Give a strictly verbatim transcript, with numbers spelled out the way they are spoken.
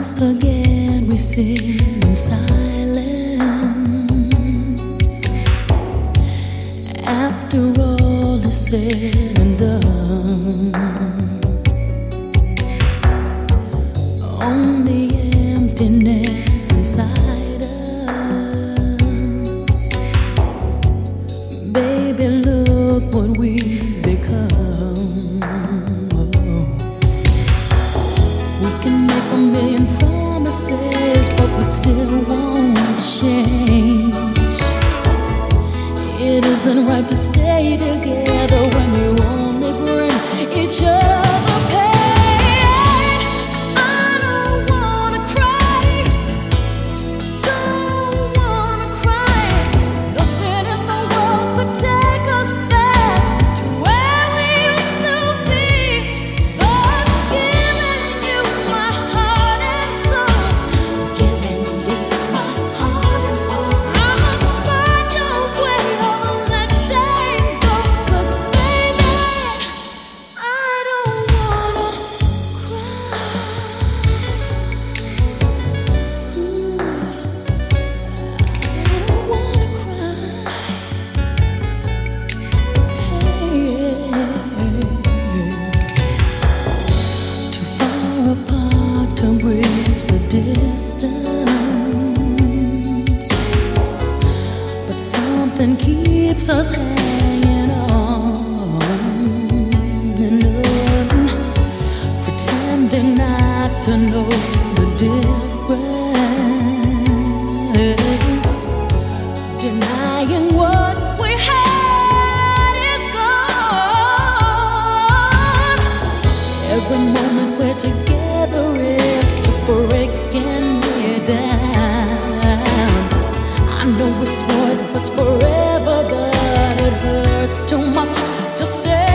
Once again we sit in silence. After all is said and done, only emptiness inside us. Baby, look what we've become. Oh. We can make a million promises, but we still won't change. It isn't right to stay together when you only bring each other pain. I don't wanna cry, don't wanna cry. Nothing in the world could take us back to where we used to be. Thus giving you my heart and soul, giving you my heart and soul. I must find your way over that tango, 'cause baby, I don't wanna cry. Ooh, I don't wanna cry. Hey, too far apart to bridge the distance, but something keeps us hanging on and on, pretending not to know the difference, denying what we had is gone. Every moment we're together is just breaking me down. I know we swore it was forever, but it hurts too much to stay.